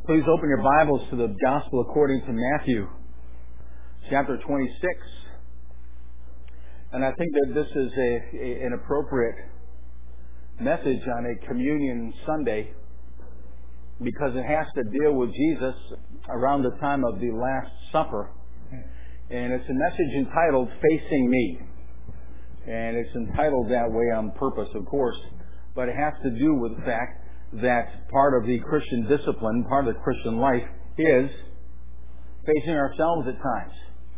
Please open your Bibles to the Gospel according to Matthew, chapter 26. And I think that this is an appropriate message on a Communion Sunday because it has to deal with Jesus around the time of the Last Supper. And it's a message entitled Facing Me. And it's entitled that way on purpose, of course, but it has to do with the fact that part of the Christian discipline, part of the Christian life, is facing ourselves at times.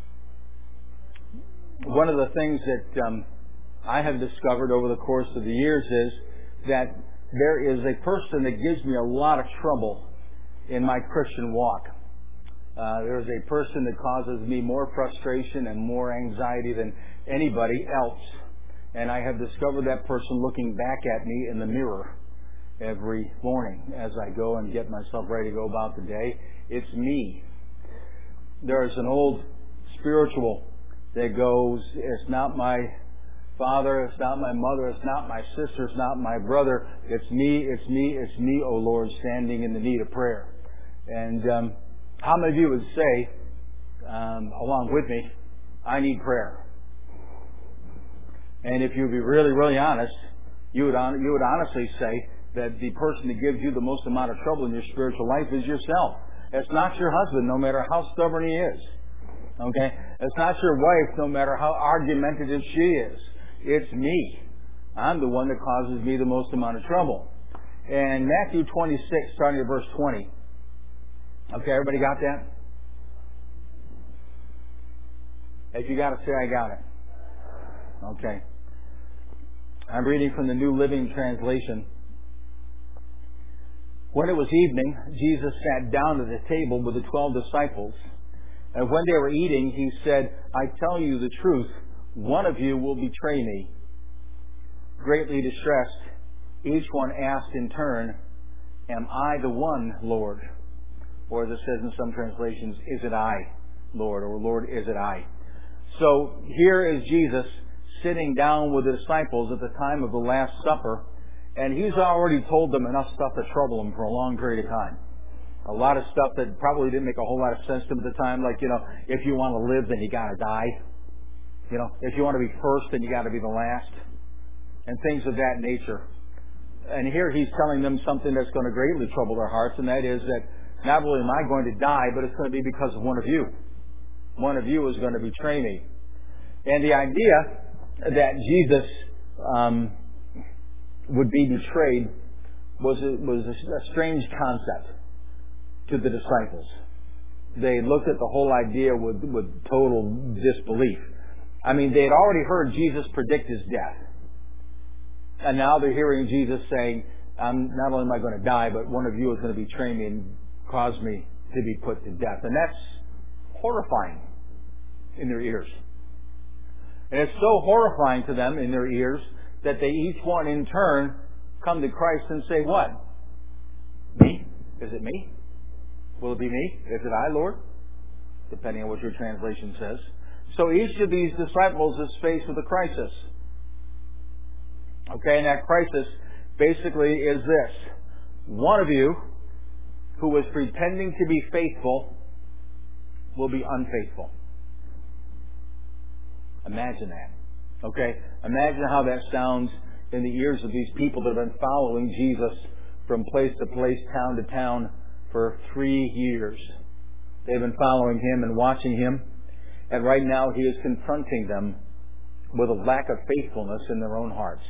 One of the things that I have discovered over the course of the years is that there is a person that gives me a lot of trouble in my Christian walk. There is a person that causes me more frustration and more anxiety than anybody else. And I have discovered that person looking back at me in the mirror every morning as I go and get myself ready to go about the day. It's me. There's an old spiritual that goes, it's not my father, it's not my mother, it's not my sister, it's not my brother, it's me, it's me, it's me, O Lord, standing in the need of prayer. And how many of you would say, along with me, I need prayer? And if you'd be really, really honest, you would honestly say that the person that gives you the most amount of trouble in your spiritual life is yourself. It's not your husband, no matter how stubborn he is. Okay? It's not your wife, no matter how argumentative she is. It's me. I'm the one that causes me the most amount of trouble. And Matthew 26, starting at verse 20. Okay, everybody got that? If you got it, say I got it. Okay. I'm reading from the New Living Translation. When it was evening, Jesus sat down at the table with the 12 disciples. And when they were eating, he said, I tell you the truth, one of you will betray me. Greatly distressed, each one asked in turn, Am I the one, Lord? Or as it says in some translations, Is it I, Lord? Or Lord, is it I? So here is Jesus sitting down with the disciples at the time of the Last Supper. And he's already told them enough stuff to trouble them for a long period of time. A lot of stuff that probably didn't make a whole lot of sense to them at the time. Like, if you want to live, then you got to die. If you want to be first, then you got to be the last. And things of that nature. And here he's telling them something that's going to greatly trouble their hearts. And that is that not only am I going to die, but it's going to be because of one of you. One of you is going to betray me. And the idea that Jesus would be betrayed was a strange concept to the disciples. They looked at the whole idea with total disbelief. I mean, they had already heard Jesus predict his death. And now they're hearing Jesus saying, not only am I going to die, but one of you is going to betray me and cause me to be put to death. And that's horrifying in their ears. And it's so horrifying to them in their ears that they each one in turn come to Christ and say, what? Me? Is it me? Will it be me? Is it I, Lord? Depending on what your translation says. So each of these disciples is faced with a crisis. Okay, and that crisis basically is this. One of you who was pretending to be faithful will be unfaithful. Imagine that. Okay? Imagine how that sounds in the ears of these people that have been following Jesus from place to place, town to town for 3 years. They've been following him and watching him. And right now he is confronting them with a lack of faithfulness in their own hearts.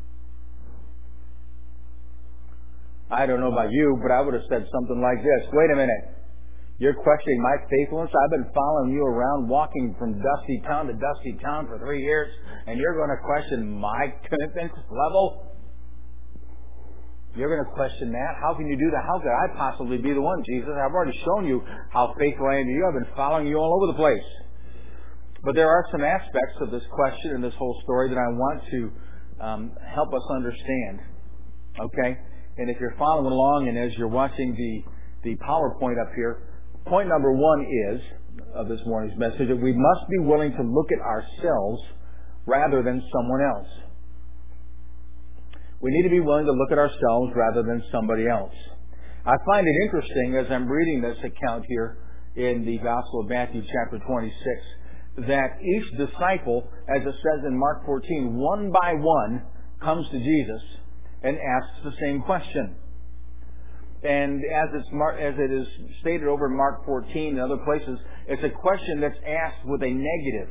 I don't know about you, but I would have said something like this. Wait a minute. You're questioning my faithfulness? I've been following you around, walking from dusty town to dusty town for 3 years, and you're going to question my commitment level? You're going to question that? How can you do that? How could I possibly be the one, Jesus? I've already shown you how faithful I am to you. I've been following you all over the place. But there are some aspects of this question and this whole story that I want to help us understand. Okay? And if you're following along and as you're watching the PowerPoint up here, point number 1 is, of this morning's message, that we must be willing to look at ourselves rather than someone else. We need to be willing to look at ourselves rather than somebody else. I find it interesting as I'm reading this account here in the Gospel of Matthew chapter 26 that each disciple, as it says in Mark 14, one by one comes to Jesus and asks the same question. And as it is stated over in Mark 14 and other places, it's a question that's asked with a negative.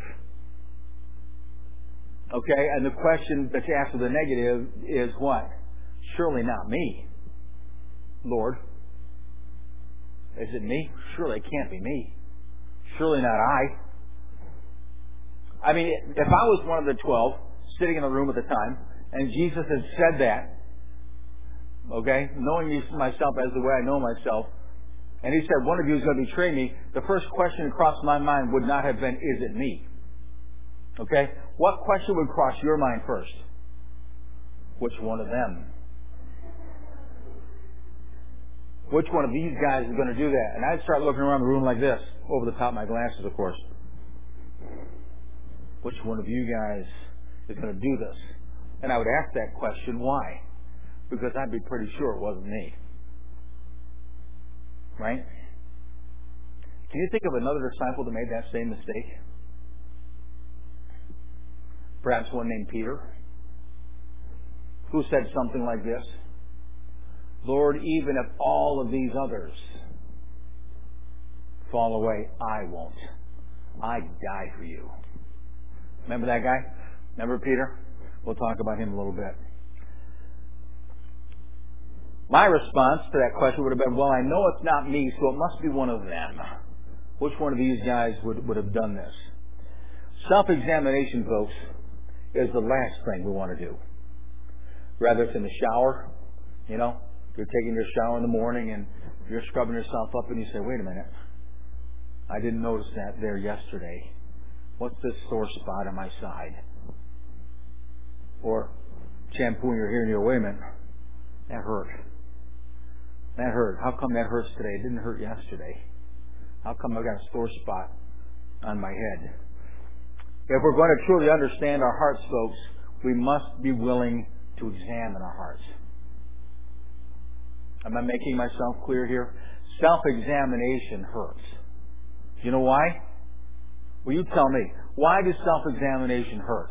Okay, and the question that's asked with a negative is what? Surely not me, Lord. Is it me? Surely it can't be me. Surely not I. I mean, if I was one of the 12 sitting in the room at the time, and Jesus had said that, okay, knowing myself as the way I know myself, and he said, one of you is going to betray me, the first question across my mind would not have been, is it me? Okay? What question would cross your mind first? Which one of them? Which one of these guys is going to do that? And I'd start looking around the room like this, over the top of my glasses, of course. Which one of you guys is going to do this? And I would ask that question, why? Because I'd be pretty sure it wasn't me. Right? Can you think of another disciple that made that same mistake? Perhaps one named Peter, who said something like this: Lord, even if all of these others fall away, I won't. I'd die for you. Remember that guy? Remember Peter? We'll talk about him a little bit. My response to that question would have been, well, I know it's not me, so it must be one of them. Which one of these guys would have done this? Self-examination, folks, is the last thing we want to do. Whether it's in the shower, you're taking your shower in the morning and you're scrubbing yourself up and you say, wait a minute, I didn't notice that there yesterday. What's this sore spot on my side? Or shampooing your hair and you go, wait a minute, that hurt. That hurt. How come that hurts today? It didn't hurt yesterday. How come I got a sore spot on my head? If we're going to truly understand our hearts, folks, we must be willing to examine our hearts. Am I making myself clear here? Self-examination hurts. You know why? Well, you tell me. Why does self-examination hurt?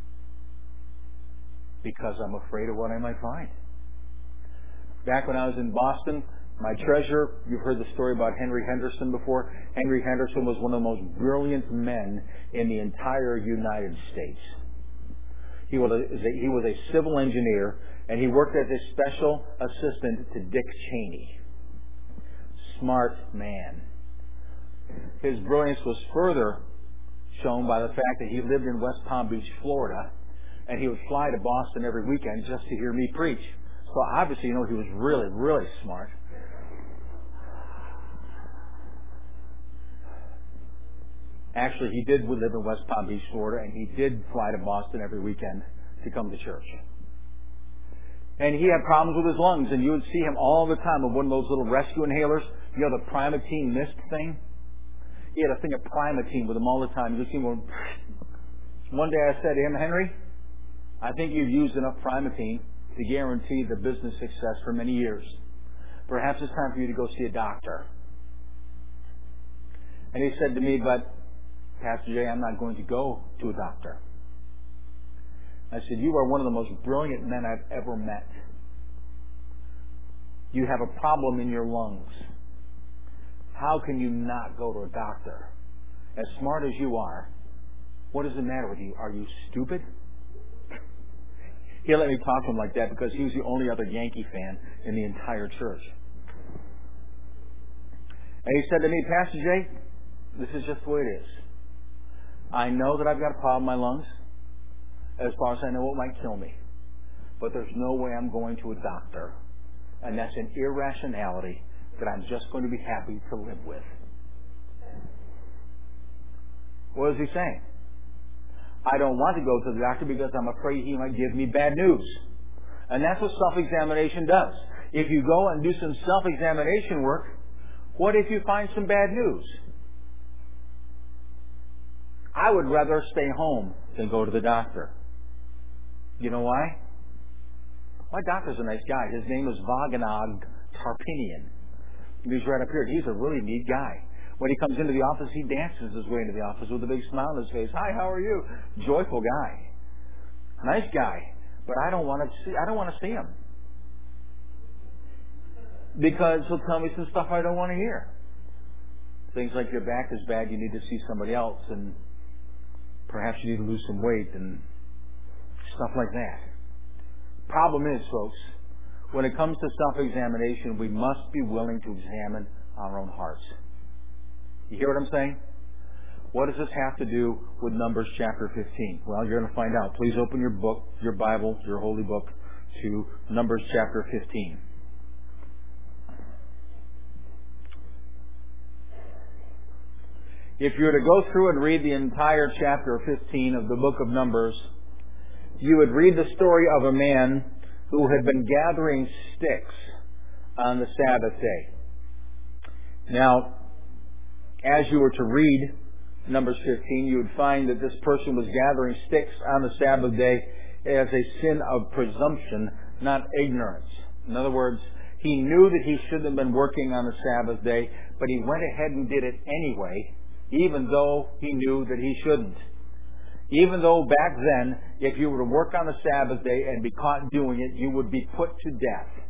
Because I'm afraid of what I might find. Back when I was in Boston, my treasurer, you've heard the story about Henry Henderson before. Henry Henderson was one of the most brilliant men in the entire United States. He was a civil engineer, and he worked as a special assistant to Dick Cheney. Smart man. His brilliance was further shown by the fact that he lived in West Palm Beach, Florida, and he would fly to Boston every weekend just to hear me preach. So obviously, he was really, really smart. Actually, he did live in West Palm Beach, Florida, and he did fly to Boston every weekend to come to church. And he had problems with his lungs, and you would see him all the time with one of those little rescue inhalers, the Primatene Mist thing. He had a thing of Primatene with him all the time. You would see him going. One day I said to him, Henry, I think you've used enough Primatene to guarantee the business success for many years. Perhaps it's time for you to go see a doctor. And he said to me, but Pastor Jay, I'm not going to go to a doctor. I said, you are one of the most brilliant men I've ever met. You have a problem in your lungs. How can you not go to a doctor? As smart as you are, what is the matter with you? Are you stupid? He let me talk to him like that because he was the only other Yankee fan in the entire church. And he said to me, Pastor Jay, this is just the way it is. I know that I've got a problem in my lungs, as far as I know it might kill me. But there's no way I'm going to a doctor. And that's an irrationality that I'm just going to be happy to live with. What is he saying? I don't want to go to the doctor because I'm afraid he might give me bad news. And that's what self-examination does. If you go and do some self-examination work, what if you find some bad news? I would rather stay home than go to the doctor. You know why? My doctor's a nice guy. His name is Vaganag Tarpinian. He's right up here. He's a really neat guy. When he comes into the office, he dances his way into the office with a big smile on his face. Hi, how are you? Joyful guy. Nice guy. But I don't want to see him. Because he'll tell me some stuff I don't want to hear. Things like your back is bad, you need to see somebody else, and perhaps you need to lose some weight, and stuff like that. Problem is, folks, when it comes to self-examination, we must be willing to examine our own hearts. You hear what I'm saying? What does this have to do with Numbers chapter 15? Well, you're going to find out. Please open your book, your Bible, your holy book, to Numbers chapter 15. If you were to go through and read the entire chapter 15 of the book of Numbers, you would read the story of a man who had been gathering sticks on the Sabbath day. Now, as you were to read Numbers 15, you would find that this person was gathering sticks on the Sabbath day as a sin of presumption, not ignorance. In other words, he knew that he shouldn't have been working on the Sabbath day, but he went ahead and did it anyway, even though he knew that he shouldn't. Even though back then, if you were to work on the Sabbath day and be caught doing it, you would be put to death.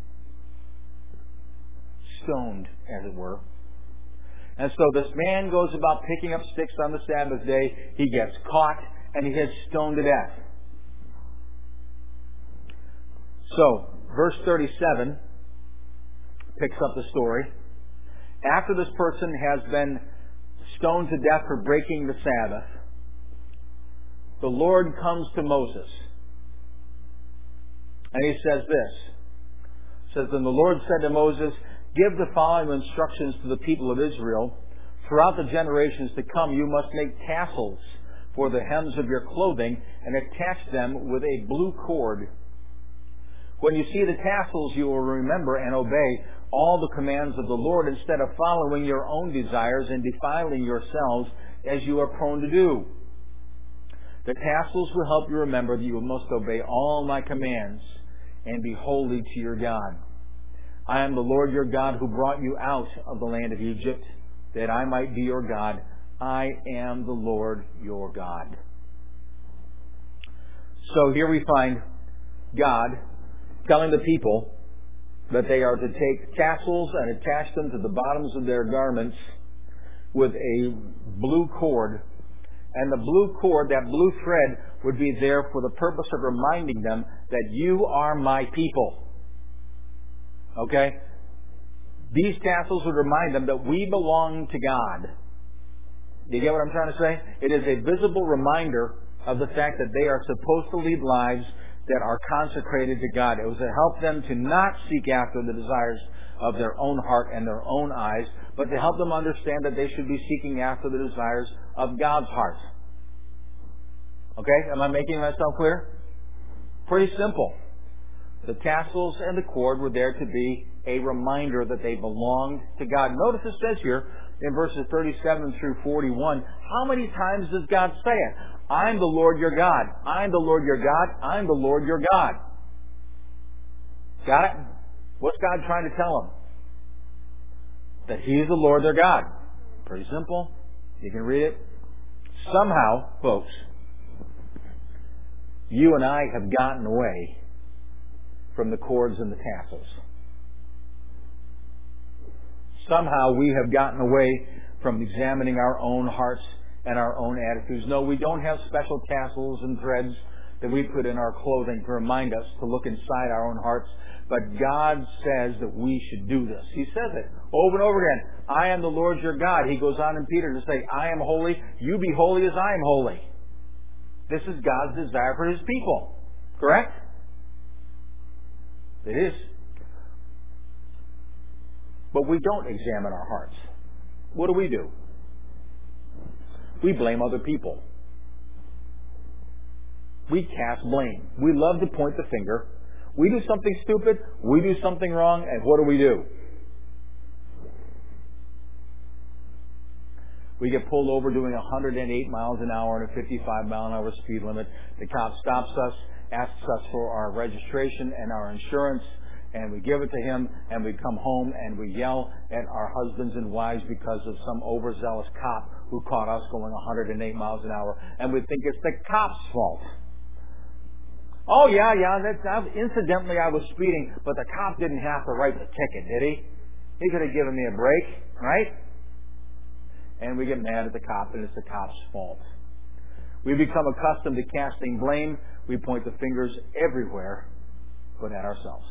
Stoned, as it were. And so this man goes about picking up sticks on the Sabbath day. He gets caught and he gets stoned to death. So, verse 37 picks up the story. After this person has been stoned to death for breaking the Sabbath, the Lord comes to Moses. And he says this. It says, "Then the Lord said to Moses, give the following instructions to the people of Israel. Throughout the generations to come, you must make tassels for the hems of your clothing and attach them with a blue cord. When you see the tassels, you will remember and obey all the commands of the Lord instead of following your own desires and defiling yourselves as you are prone to do. The tassels will help you remember that you must obey all my commands and be holy to your God. I am the Lord your God who brought you out of the land of Egypt, that I might be your God. I am the Lord your God." So here we find God telling the people that they are to take tassels and attach them to the bottoms of their garments with a blue cord. And the blue cord, that blue thread, would be there for the purpose of reminding them that you are my people. Okay? These tassels would remind them that we belong to God. Do you get what I'm trying to say? It is a visible reminder of the fact that they are supposed to lead lives that are consecrated to God. It was to help them to not seek after the desires of their own heart and their own eyes, but to help them understand that they should be seeking after the desires of God's heart. Okay? Am I making myself clear? Pretty simple. The tassels and the cord were there to be a reminder that they belonged to God. Notice it says here in verses 37 through 41, how many times does God say it? I'm the Lord your God. I'm the Lord your God. I'm the Lord your God. Got it? What's God trying to tell them? That He is the Lord their God. Pretty simple. You can read it. Somehow, folks, you and I have gotten away from the cords and the tassels. Somehow we have gotten away from examining our own hearts and our own attitudes. No, we don't have special tassels and threads that we put in our clothing to remind us to look inside our own hearts. But God says that we should do this. He says it over and over again. I am the Lord your God. He goes on in Peter to say, I am holy. You be holy as I am holy. This is God's desire for His people. Correct? It is. But we don't examine our hearts. What do? We blame other people. We cast blame. We love to point the finger. We do something stupid, we do something wrong, and what do? We get pulled over doing 108 miles an hour and a 55 mile an hour speed limit. The cop stops us, asks us for our registration and our insurance, and we give it to Him, and we come home and we yell at our husbands and wives because of some overzealous cop who caught us going 108 miles an hour, and we think it's the cop's fault. Oh, yeah, incidentally I was speeding, but the cop didn't have to write the ticket, did he? He could have given me a break, right? And we get mad at the cop, and it's the cop's fault. We become accustomed to casting blame. We point the fingers everywhere but at ourselves.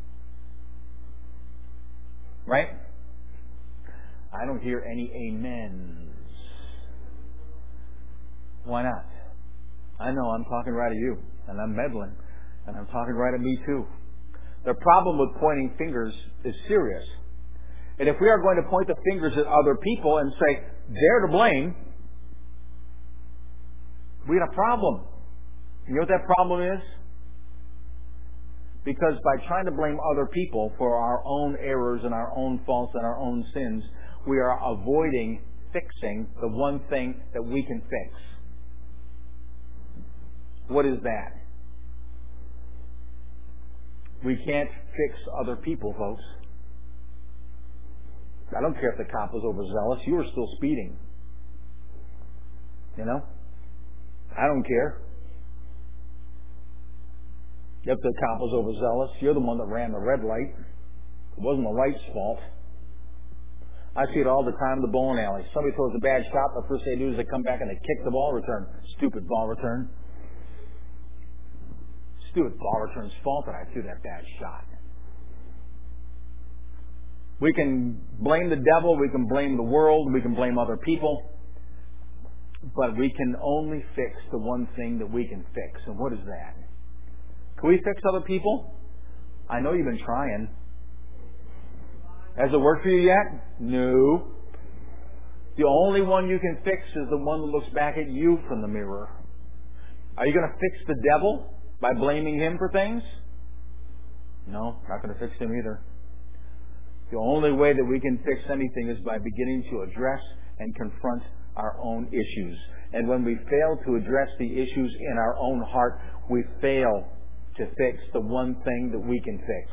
Right? I don't hear any amens. Why not? I know I'm talking right at you, and I'm meddling, and I'm talking right at me too. The problem with pointing fingers is serious. And if we are going to point the fingers at other people and say, they're to blame, we got a problem. You know what that problem is? Because by trying to blame other people for our own errors and our own faults and our own sins, we are avoiding fixing the one thing that we can fix. What is that? We can't fix other people, folks. I don't care if the cop was overzealous. You were still speeding. You know? I don't care. If the cop was overzealous, you're the one that ran the red light. It wasn't the light's fault. I see it all the time in the bowling alley. Somebody throws a bad shot, the first thing they do is they come back and they kick the ball return. Stupid ball return. Stupid ball return's fault that I threw that bad shot. We can blame the devil, we can blame the world, we can blame other people, but we can only fix the one thing that we can fix. And what is that? Can we fix other people? I know you've been trying. Has it worked for you yet? No. The only one you can fix is the one that looks back at you from the mirror. Are you going to fix the devil by blaming him for things? No, not going to fix him either. The only way that we can fix anything is by beginning to address and confront our own issues. And when we fail to address the issues in our own heart, we fail to fix the one thing that we can fix.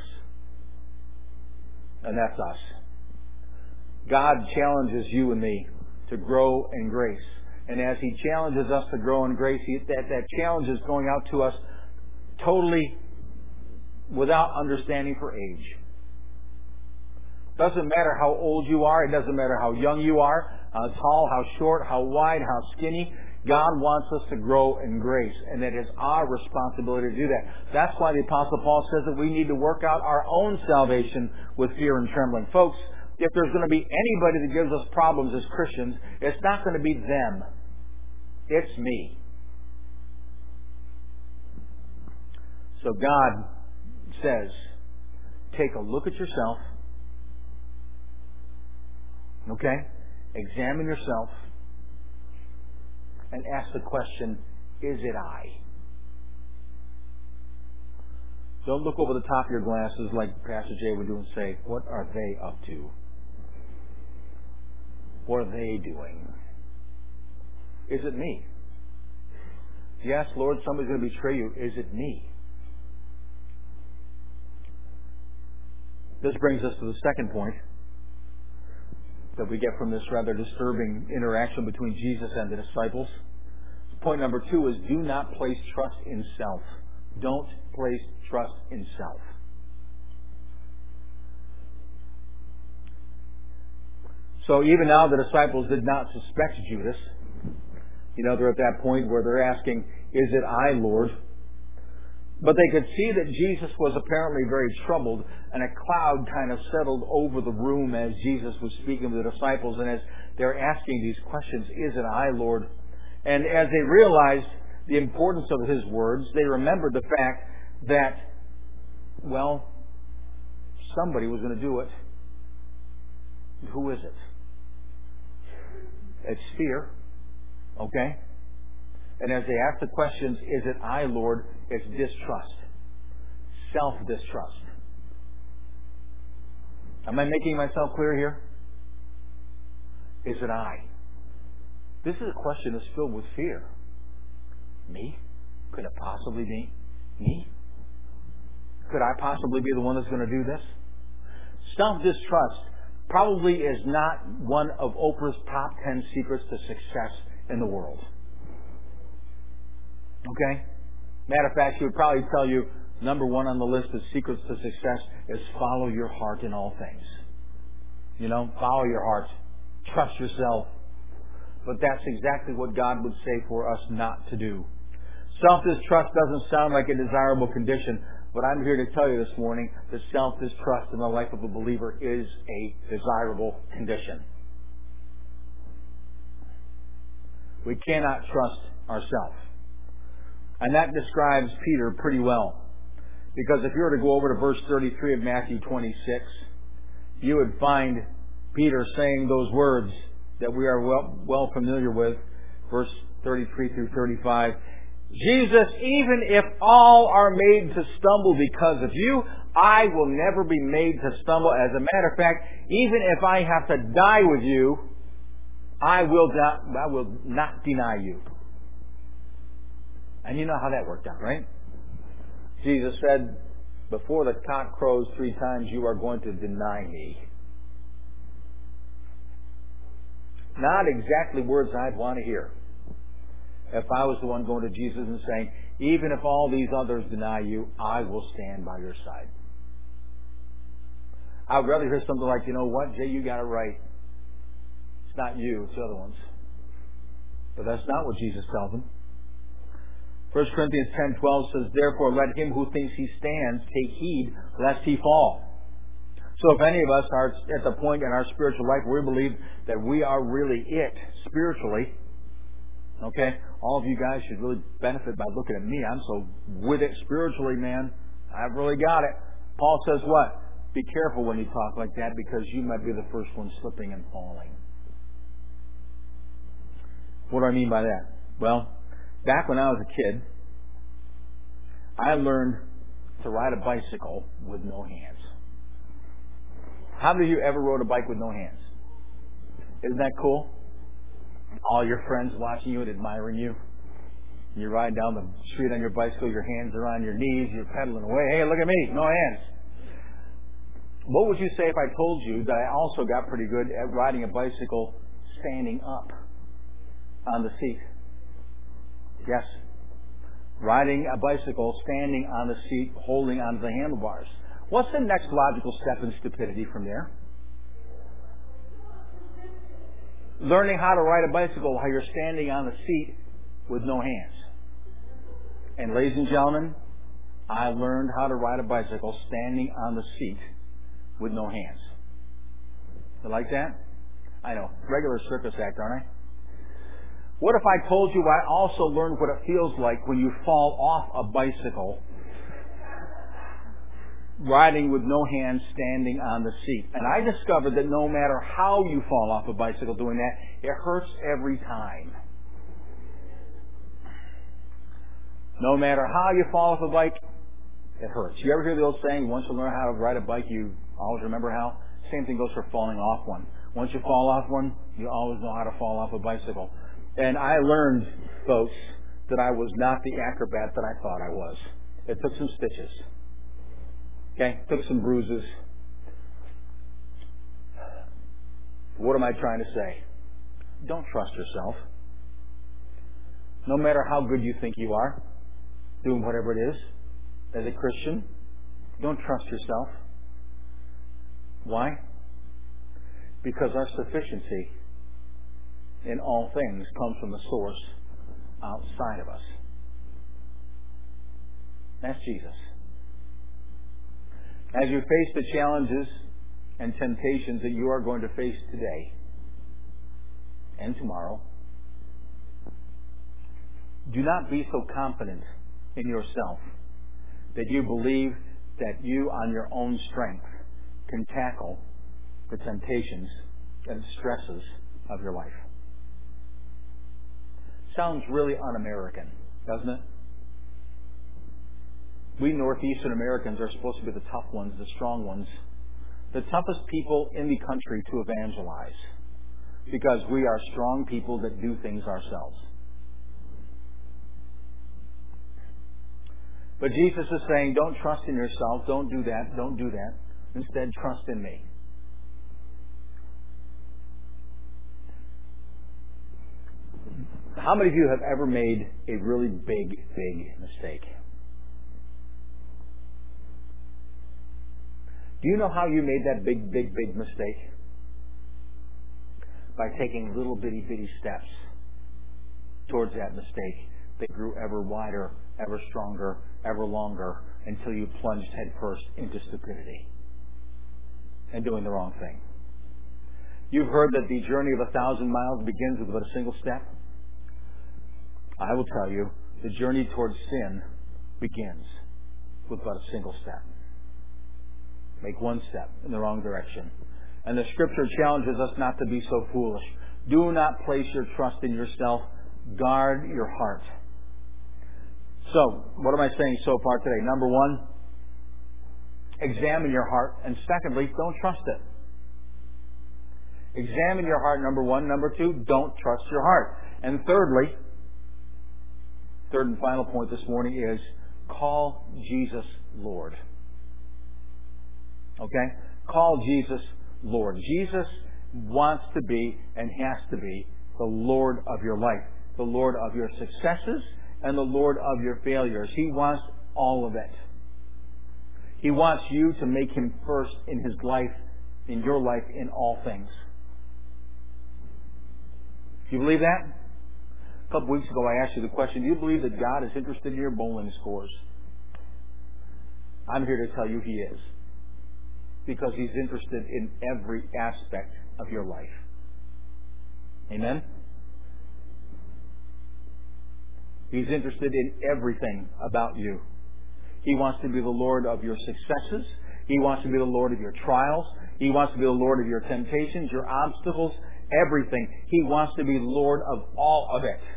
And that's us. God challenges you and me to grow in grace. And as He challenges us to grow in grace, that challenge is going out to us totally without understanding for age. Doesn't matter how old you are. It doesn't matter how young you are, how tall, how short, how wide, how skinny. God wants us to grow in grace, and it is our responsibility to do that. That's why the Apostle Paul says that we need to work out our own salvation with fear and trembling. Folks, if there's going to be anybody that gives us problems as Christians, it's not going to be them. It's me. So God says, take a look at yourself. Okay? Examine yourself and ask the question, is it I? Don't look over the top of your glasses like Pastor Jay would do and say, what are they up to? What are they doing? Is it me? Yes, Lord, somebody's going to betray you. Is it me? This brings us to the second point that we get from this rather disturbing interaction between Jesus and the disciples. Point number 2 is do not place trust in self. Don't place trust in self. So even now the disciples did not suspect Judas. They're at that point where they're asking, is it I, Lord? But they could see that Jesus was apparently very troubled, and a cloud kind of settled over the room as Jesus was speaking to the disciples, and as they're asking these questions, is it I, Lord? And as they realized the importance of His words, they remembered the fact that, well, somebody was going to do it. Who is it? It's fear. Okay? And as they ask the questions, is it I, Lord? It's distrust. Self-distrust. Am I making myself clear here? Is it I? This is a question that's filled with fear. Me? Could it possibly be me? Could I possibly be the one that's going to do this? Self-distrust probably is not one of Oprah's top 10 secrets to success in the world. Okay? Matter of fact, she would probably tell you, number one on the list of secrets to success is follow your heart in all things. Follow your heart. Trust yourself. But that's exactly what God would say for us not to do. Self-distrust doesn't sound like a desirable condition, but I'm here to tell you this morning that self-distrust in the life of a believer is a desirable condition. We cannot trust ourselves. And that describes Peter pretty well. Because if you were to go over to verse 33 of Matthew 26, you would find Peter saying those words that we are well familiar with, verse 33 through 35. Jesus, even if all are made to stumble because of you, I will never be made to stumble. As a matter of fact, even if I have to die with you, I will not deny you. And you know how that worked out, right? Jesus said, before the cock crows 3 times, you are going to deny me. Not exactly words I'd want to hear. If I was the one going to Jesus and saying, even if all these others deny you, I will stand by your side. I would rather hear something like, you know what, Jay, you got it right. It's not you, it's the other ones. But that's not what Jesus tells them. 1 Corinthians 10:12 says, therefore let him who thinks he stands take heed lest he fall. So if any of us are at the point in our spiritual life where we believe that we are really it spiritually, okay, all of you guys should really benefit by looking at me. I'm so with it spiritually, man. I've really got it. Paul says what? Be careful when you talk like that because you might be the first one slipping and falling. What do I mean by that? Well, back when I was a kid, I learned to ride a bicycle with no hands. How many of you ever rode a bike with no hands? Isn't that cool? All your friends watching you and admiring you. You ride down the street on your bicycle, your hands are on your knees, you're pedaling away. Hey, look at me, no hands. What would you say if I told you that I also got pretty good at riding a bicycle standing up on the seat? Yes. Riding a bicycle standing on the seat, holding onto the handlebars. What's the next logical step in stupidity from there? Learning how to ride a bicycle while you're standing on the seat with no hands. And ladies and gentlemen, I learned how to ride a bicycle standing on the seat with no hands. You like that? I know. Regular circus act, aren't I? What if I told you I also learned what it feels like when you fall off a bicycle riding with no hands standing on the seat? And I discovered that no matter how you fall off a bicycle doing that, it hurts every time. No matter how you fall off a bike, it hurts. You ever hear the old saying, once you learn how to ride a bike, you always remember how? Same thing goes for falling off one. Once you fall off one, you always know how to fall off a bicycle. And I learned, folks, that I was not the acrobat that I thought I was. It took some stitches. Okay? Took some bruises. What am I trying to say? Don't trust yourself. No matter how good you think you are, doing whatever it is, as a Christian, don't trust yourself. Why? Because our sufficiency in all things comes from the source outside of us. That's Jesus. As you face the challenges and temptations that you are going to face today and tomorrow, do not be so confident in yourself that you believe that you on your own strength can tackle the temptations and stresses of your life. Sounds really un-American, doesn't it? We Northeastern Americans are supposed to be the tough ones, the strong ones, the toughest people in the country to evangelize, because we are strong people that do things ourselves. But Jesus is saying, don't trust in yourself. Don't do that. Don't do that. Instead, trust in me. How many of you have ever made a really big mistake? Do you know how you made that big mistake? By taking little bitty steps towards that mistake. They grew ever wider, ever stronger, ever longer, until you plunged headfirst into stupidity and doing the wrong thing. You've heard that the journey of 1,000 miles begins with but a single step. I will tell you, the journey towards sin begins with but a single step. Make one step in the wrong direction. And the Scripture challenges us not to be so foolish. Do not place your trust in yourself. Guard your heart. So, what am I saying so far today? Number one, examine your heart. And secondly, don't trust it. Examine your heart, number one. Number two, don't trust your heart. And thirdly, third and final point this morning is call Jesus Lord. Okay? Call Jesus Lord. Jesus wants to be and has to be the Lord of your life, the Lord of your successes, and the Lord of your failures. He wants all of it. He wants you to make Him first in His life, in your life, in all things. Do you believe that? A couple weeks ago I asked you the question, do you believe that God is interested in your bowling scores? I'm here to tell you He is. Because He's interested in every aspect of your life. Amen? He's interested in everything about you. He wants to be the Lord of your successes. He wants to be the Lord of your trials. He wants to be the Lord of your temptations, your obstacles, everything. He wants to be Lord of all of it.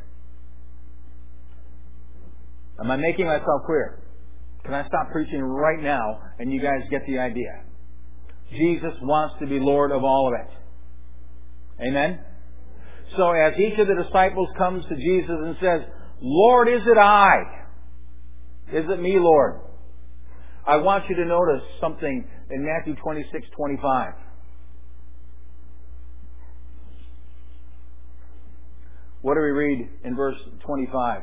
Am I making myself clear? Can I stop preaching right now and you guys get the idea? Jesus wants to be Lord of all of it. Amen? So as each of the disciples comes to Jesus and says, Lord, is it I? Is it me, Lord? I want you to notice something in Matthew 26:25. What do we read in verse 25?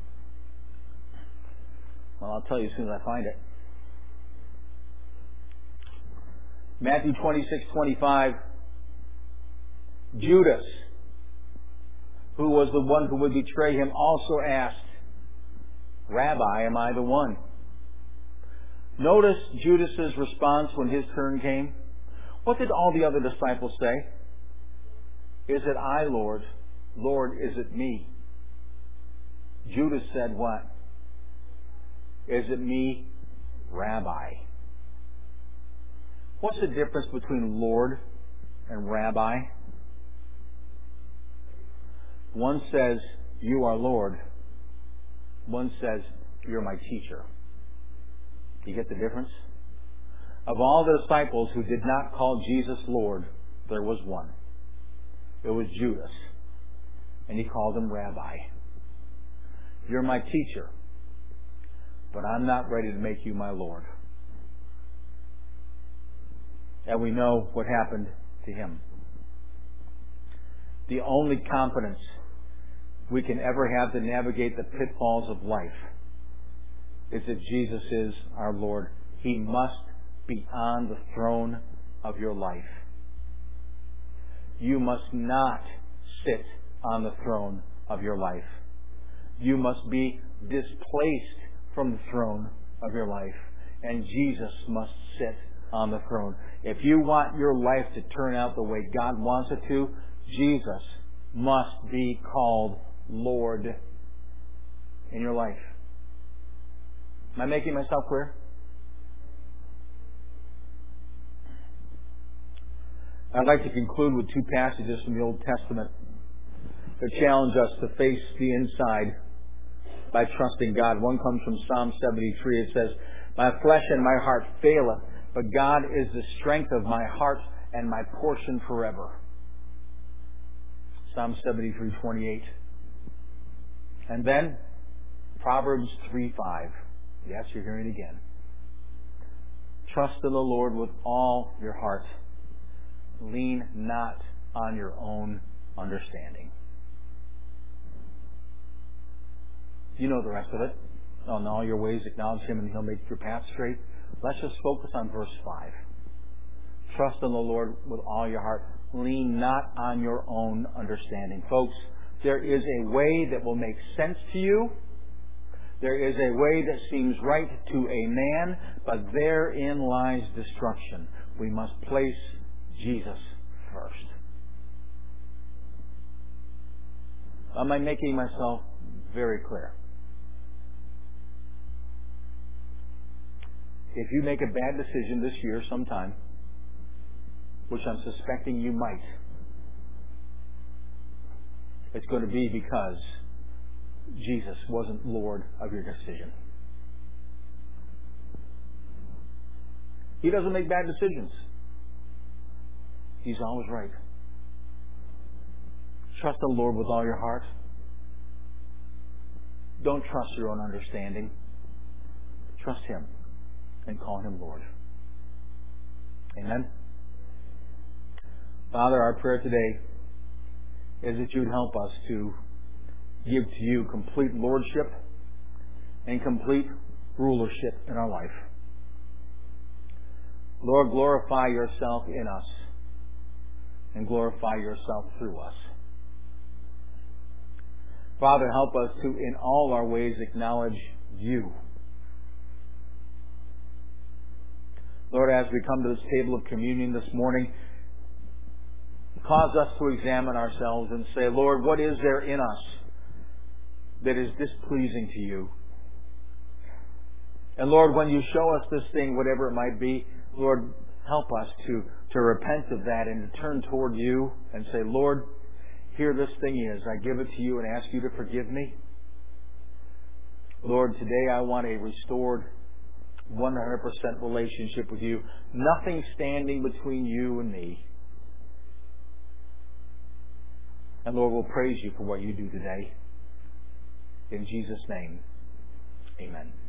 Well, I'll tell you as soon as I find it. Matthew 26:25. Judas, who was the one who would betray Him, also asked, Rabbi, am I the one? Notice Judas's response when his turn came. What did all the other disciples say? Is it I, Lord? Lord, is it me? Judas said what? Is it me, Rabbi? What's the difference between Lord and Rabbi? One says, you are Lord. One says, you're my teacher. Do you get the difference? Of all the disciples who did not call Jesus Lord, there was one. It was Judas. And he called him Rabbi. You're my teacher, but I'm not ready to make you my Lord. And we know what happened to him. The only confidence we can ever have to navigate the pitfalls of life is that Jesus is our Lord. He must be on the throne of your life. You must not sit on the throne of your life. You must be displaced from the throne of your life. And Jesus must sit on the throne. If you want your life to turn out the way God wants it to, Jesus must be called Lord in your life. Am I making myself clear? I'd like to conclude with two passages from the Old Testament that challenge us to face the inside by trusting God. One comes from Psalm 73. It says, my flesh and my heart faileth, but God is the strength of my heart and my portion forever. Psalm 73:28. And then Proverbs 3:5. Yes, you're hearing it again. Trust in the Lord with all your heart. Lean not on your own understanding. You know the rest of it. In all your ways acknowledge Him and He'll make your path straight. Let's just focus on verse 5. Trust in the Lord with all your heart. Lean not on your own understanding. Folks, there is a way that will make sense to you. There is a way that seems right to a man, but therein lies destruction. We must place Jesus first. Am I making myself very clear? If you make a bad decision this year sometime, which I'm suspecting you might, it's going to be because Jesus wasn't Lord of your decision. He doesn't make bad decisions. He's always right. Trust the Lord with all your heart. Don't trust your own understanding. Trust Him and call Him Lord. Amen. Father, our prayer today is that you'd help us to give to you complete lordship and complete rulership in our life. Lord, glorify yourself in us and glorify yourself through us. Father, help us to, in all our ways, acknowledge you. Lord, as we come to this table of communion this morning, cause us to examine ourselves and say, Lord, what is there in us that is displeasing to you? And Lord, when you show us this thing, whatever it might be, Lord, help us to repent of that and to turn toward you and say, Lord, here this thing is. I give it to you and ask you to forgive me. Lord, today I want a restored 100% relationship with you. Nothing standing between you and me. And Lord, we'll praise you for what you do today. In Jesus' name, amen.